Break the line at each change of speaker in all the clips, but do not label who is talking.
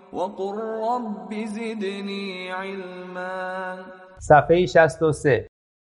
وقل رب زدني علما.
صفحه 63.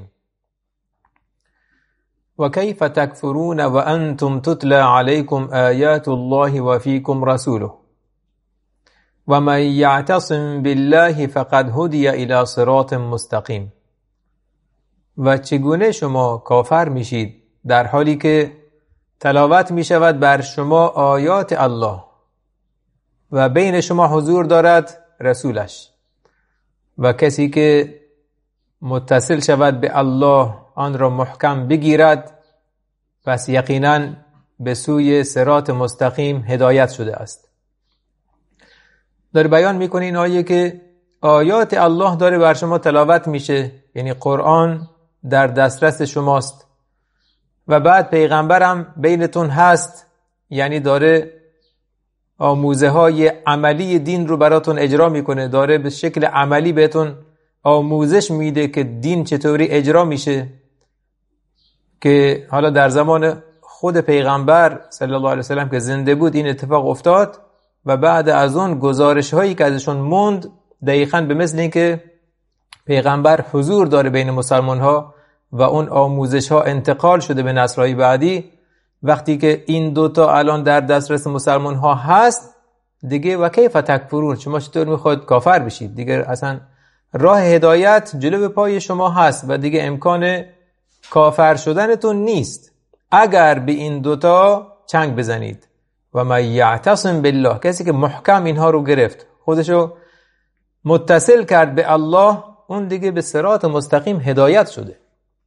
وكيف تكفرون وأنتم تتلى عليكم آيات الله وفيكم رسوله ومن يعتصم بالله فقد هدي إلى صراط مستقیم. و چگونه شما کافر میشید در حالی که تلاوت می شود بر شما آیات الله و بین شما حضور دارد رسولش، و کسی که متصل شود به الله آن را محکم بگیرد پس یقینا به سوی صراط مستقیم هدایت شده است. داره بیان میکنه این آیه که آیات الله داره بر شما تلاوت میشه، یعنی قرآن در دسترس شماست و بعد پیغمبرم بینتون هست، یعنی داره آموزه های عملی دین رو براتون اجرا میکنه، داره به شکل عملی بهتون آموزش میده که دین چطوری اجرا میشه، که حالا در زمان خود پیغمبر صلی الله علیه وسلم که زنده بود این اتفاق افتاد و بعد از اون گزارش هایی که ازشون موند دقیقاً به مثل این که پیغمبر حضور داره بین مسلمان ها و اون آموزش ها انتقال شده به نسل‌های بعدی. وقتی که این دوتا الان در دسترس مسلمان ها هست دیگه و کیف تکفرون، شما چطور میخواد کافر بشید؟ دیگه اصلا راه هدایت جلو پای شما هست و دیگه امکان کافر شدنتون نیست اگر به این دوتا چنگ بزنید. و من یعتصم بالله، کسی که محکم اینها رو گرفت، خودشو متصل کرد به الله، اون دیگه به صراط مستقیم هدایت شده.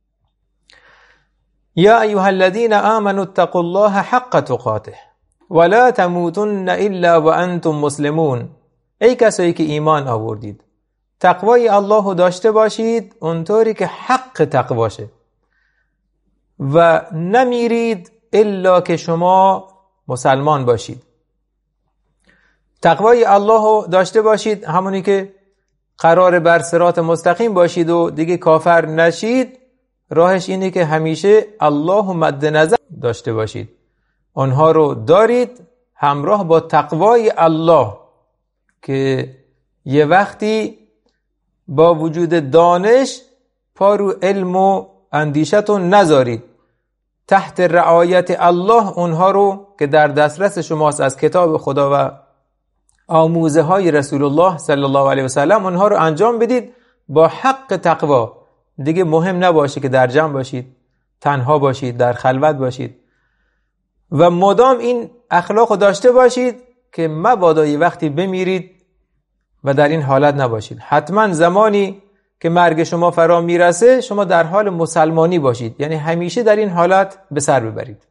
یا ایها الذین آمنوا اتقوا الله حق تقاته ولا تموتن الا وانتم مسلمون. ای کسایی که ایمان آوردید تقوای الله رو داشته باشید اونطوری که حق تقواشه و نمیرید الا که شما مسلمان باشید. تقوای الله رو داشته باشید همونی که قرار بر صراط مستقیم باشید و دیگه کافر نشید. راهش اینه که همیشه الله مد نظر داشته باشید، آنها رو دارید همراه با تقوای الله، که یه وقتی با وجود دانش پا رو علم و اندیشتون نذارید، تحت رعایت الله اونها رو که در دسترس شماست از کتاب خدا و آموزه های رسول الله صلی الله علیه وسلم، اونها رو انجام بدید با حق تقوا. دیگه مهم نباشه که در جمع باشید، تنها باشید، در خلوت باشید و مدام این اخلاق رو داشته باشید که مبادا یه وقتی بمیرید و در این حالت نباشید. حتما زمانی که مرگ شما فرا میرسه شما در حال مسلمانی باشید، یعنی همیشه در این حالت به سر ببرید.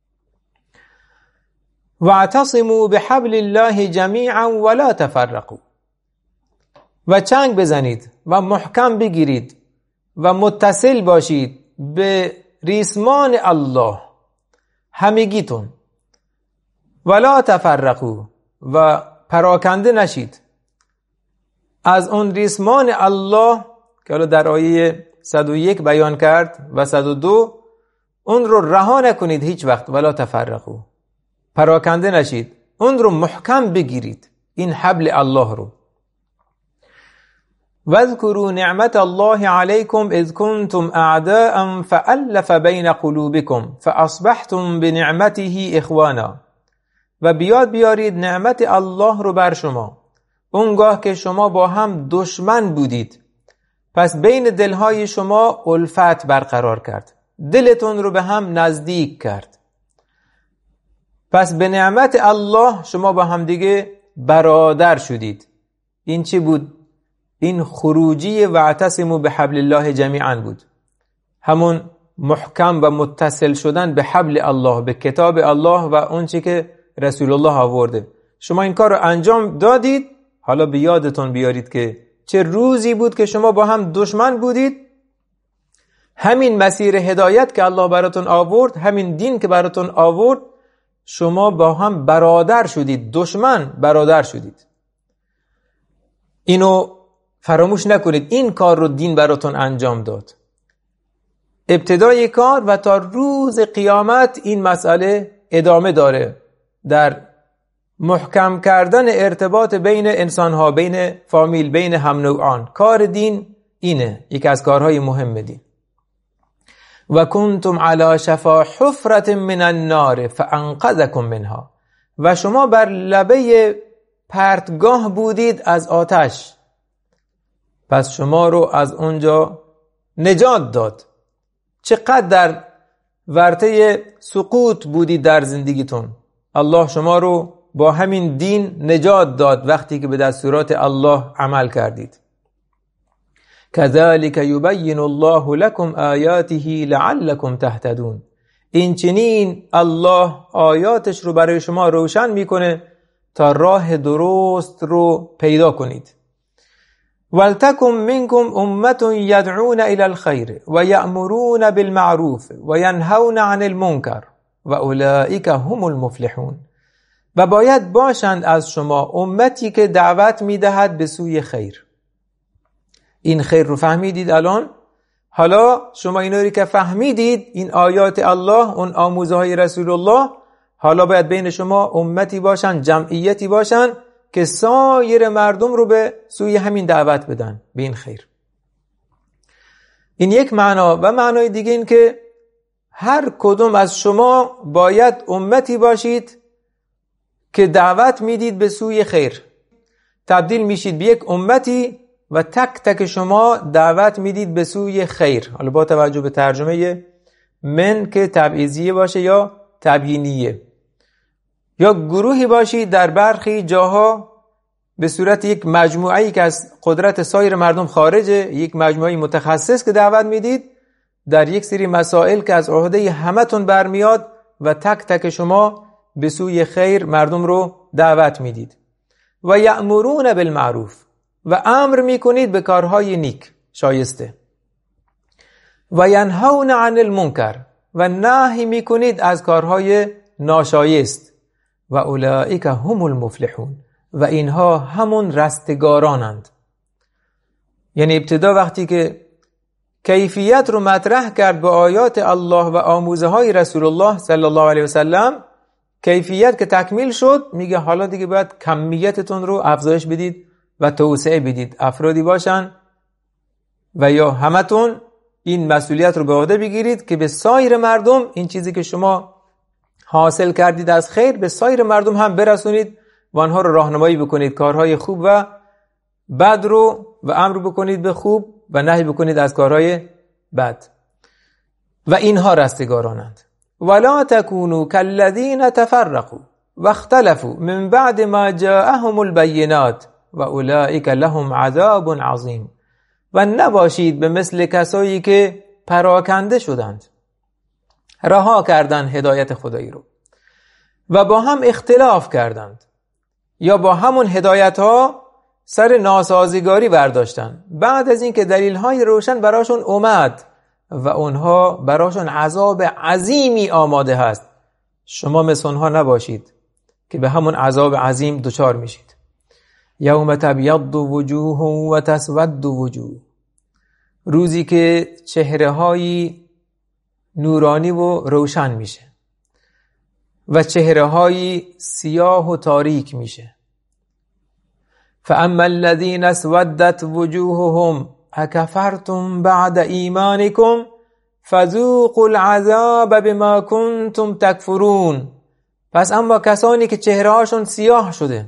واعتصموا بحبل الله جمیعا ولا تفرقوا، و چنگ بزنید و محکم بگیرید و متصل باشید به ریسمان الله همگیتون. ولا تفرقوا، و پراکنده نشید از اون ریسمان الله که حالا در آیه 101 بیان کرد و 102، اون رو رها نکنید هیچ وقت. ولا تفرقوا، پراکنده نشید، اون رو محکم بگیرید، این حبل الله رو. واذکروا نعمت الله علیکم اذ کنتم اعداء فألف بین قلوبکم فاصبحتم بنعمته اخوانا. و بیاد بیارید نعمت الله رو بر شما اونگاه که شما با هم دشمن بودید، پس بین دلهای شما الفت برقرار کرد، دلتون رو به هم نزدیک کرد. پس به نعمت الله شما با هم دیگه برادر شدید. این چی بود؟ این خروجی واعتصموا بحبل الله جمیعا بود، همون محکم و متصل شدن به حبل الله، به کتاب الله و اون چی که رسول الله آورده. شما این کار رو انجام دادید. حالا به یادتون بیارید که چه روزی بود که شما با هم دشمن بودید. همین مسیر هدایت که الله براتون آورد، همین دین که براتون آورد، شما با هم برادر شدید، دشمن برادر شدید. اینو فراموش نکنید، این کار رو دین براتون انجام داد، ابتدای کار، و تا روز قیامت این مسئله ادامه داره در محکم کردن ارتباط بین انسانها، بین فامیل، بین هم نوعان. کار دین اینه، یکی از کارهای مهم دین. و کنتم علی شفا حفرة من النار فانقذکم منها، و شما بر لبه پرتگاه بودید از آتش، پس شما رو از اونجا نجات داد. چقدر در ورطه سقوط بودید در زندگیتون، الله شما رو با همین دین نجات داد وقتی که به دستورات الله عمل کردید. كذلك يبين الله لكم آیاته لعلكم تهتدون. این چنین الله آیاتش رو برای شما روشن میکنه تا راه درست رو پیدا کنید. ولتکن منکم امة یدعون الی الخیر و یأمرون بالمعروف و ینهون عن المنکر و اولئک هم المفلحون. و باید باشند از شما امتی که دعوت میدهد به سوی خیر. این خیر رو فهمیدید الان؟ حالا شما اینا رو که فهمیدید، این آیات الله، اون آموزه های رسول الله، حالا باید بین شما امتی باشن، جمعیتی باشن که سایر مردم رو به سوی همین دعوت بدن، به این خیر. این یک معنا. و معنای دیگه این که هر کدوم از شما باید امتی باشید که دعوت میدید به سوی خیر. تبدیل میشید به یک امتی و تک تک شما دعوت میدید به سوی خیر. حالا با توجه به ترجمه من که تبعیضیه باشه یا تبیینیه، یا گروهی باشید در برخی جاها به صورت یک مجموعه‌ای که از قدرت سایر مردم خارجه، یک مجموعه متخصص که دعوت میدید در یک سری مسائل که از عهده همتون برمیاد و تک تک شما به سوی خیر مردم رو دعوت میدید. و یأمرون بالمعروف، و امر میکنید به کارهای نیک شایسته. و ینهون عن المنکر، و نهی میکنید از کارهای ناشایست. و اولئک هم المفلحون، و اینها همون رستگارانند. یعنی ابتدا وقتی که کیفیت رو مطرح کرد با آیات الله و آموزه های رسول الله صلی الله علیه وسلم، کیفیت که تکمیل شد، میگه حالا دیگه باید کمیتتون رو افزایش بدید و توسعه بدید. افرادی باشن و یا همتون این مسئولیت رو به عهده بگیرید که به سایر مردم این چیزی که شما حاصل کردید از خیر به سایر مردم هم برسونید و آنها رو راهنمایی بکنید. کارهای خوب و بد رو و امر بکنید به خوب و نهی بکنید از کارهای بد. و اینها رستگارانند. ولا تکونوا کالذین تفرقوا واختلفوا من بعد ما جاءهم البینات و اولئک لهم عذاب عظیم. و نباشید به مثل کسایی که پراکنده شدند، رها کردند هدایت خدایی رو و با هم اختلاف کردند، یا با همون هدایت ها سر ناسازگاری برداشتند بعد از اینکه دلیل های روشن براشون اومد و اونها براشون عذاب عظیمی آماده هست. شما مثل اونها نباشید که به همون عذاب عظیم دچار میشید. یوم تبیض وجوه و تسود وجوه، روزی که چهره های نورانی و روشن میشه و چهره های سیاه و تاریک میشه. فاما الذین اسودت وجوههم اکفرتم بعد ایمانکم فذوقوا العذاب بما کنتم تکفرون. پس اما کسانی که چهره هاشون سیاه شده،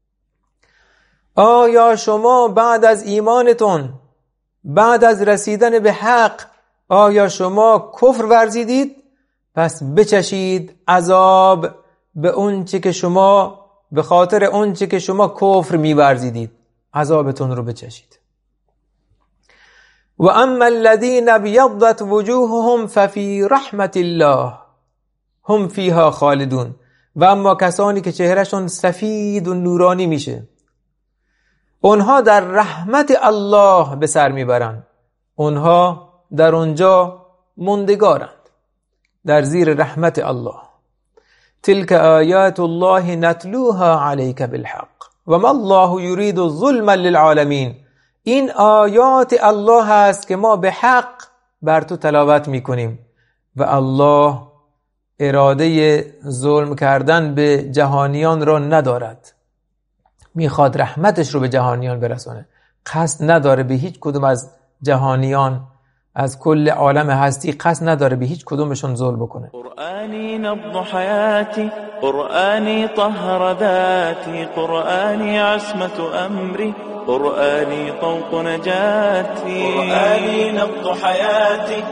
آیا شما بعد از ایمانتون، بعد از رسیدن به حق، آیا شما کفر ورزیدید؟ پس بچشید عذاب به اونچه که شما به خاطر اونچه که شما کفر می‌ورزیدید، عذابتون رو بچشید. و اما الذین ابیضت وجوههم ففی رحمت الله هم فیها خالدون. و اما کسانی که چهرهشون سفید و نورانی میشه، اونها در رحمت الله به سر میبرند، اونها در اونجا موندگارند، در زیر رحمت الله. تلك آیات الله نتلوها علیک بالحق و ما الله یرید ظلما للعالمین. این آیات الله هست که ما به حق بر تو تلاوت میکنیم و الله اراده ظلم کردن به جهانیان را ندارد. میخواد رحمتش رو به جهانیان برسونه. قصد نداره به هیچ کدوم از جهانیان، از کل عالم هستی قصد نداره به هیچ کدومشون ظلم بکنه.
قرآنی نبض حیاتی، قرآنی طهر ذاتی، قرآنی عصمت امری، قرآنی طوق نجاتی. قرآنی نبض حیاتی